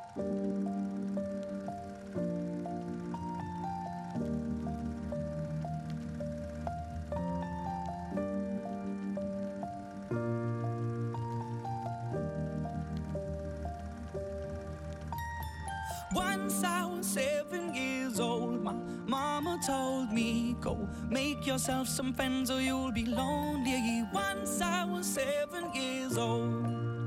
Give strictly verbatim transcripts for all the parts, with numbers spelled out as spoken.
Once I was seven years old, my mama told me, go make yourself some friends or you'll be lonely. Once I was seven years old.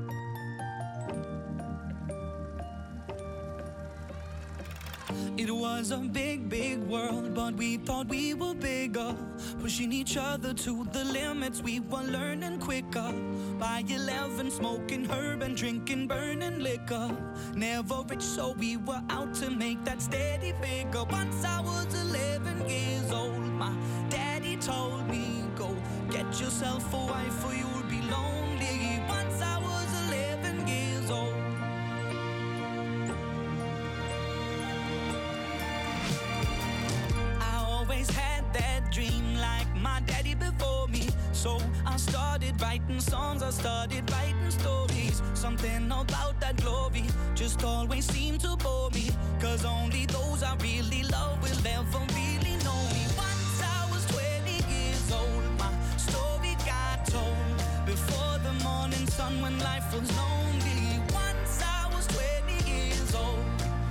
It was a big, big world, but we thought we were bigger, pushing each other to the limits. We were learning quicker. By eleven, smoking herb and drinking burning liquor. Never rich, so we were out to make that steady figure. Once I was eleven years old, my daddy told me, go get yourself a wife or you'll be lonely. Once I was eleven years old. Always had that dream like my daddy before me. So I started writing songs, I started writing stories. Something about that glory just always seemed to bore me. Cause only those I really love will ever really know me. Once I was twenty years old, my story got told before the morning sun when life was lonely. Once I was twenty years old.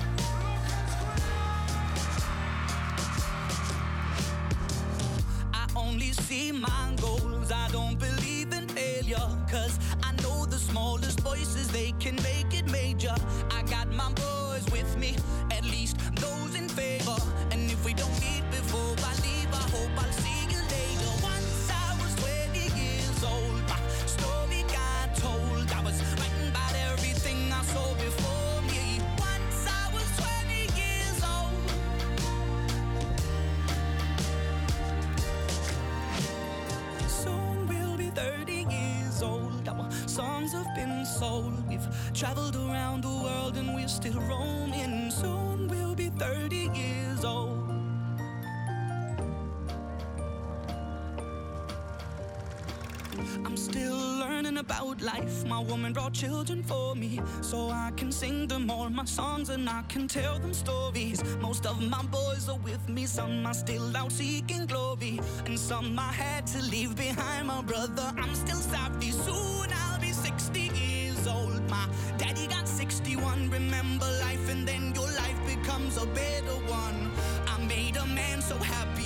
Only see my goals, I don't believe in failure. Cause I know the smallest voices, they can make it major. I got my boys with me, at least those in favor. And if we don't meet before I leave, I hope I'll see you later. Once I was twenty years old, my story got told. I was writing about everything I saw before me. Once I was twenty years old. thirty years old, our songs have been sold. We've traveled around the world and we're still roaming. Soon we'll be thirty years old. I'm still learning about life. My woman brought children for me, so I can sing them all my songs and I can tell them stories. Most of my boys are with me, some are still out seeking glory, and some I had to leave behind. My brother, I'm still sorry. Soon I'll be sixty years old. My daddy got sixty-one. Remember life and then your life becomes a better one. I made a man so happy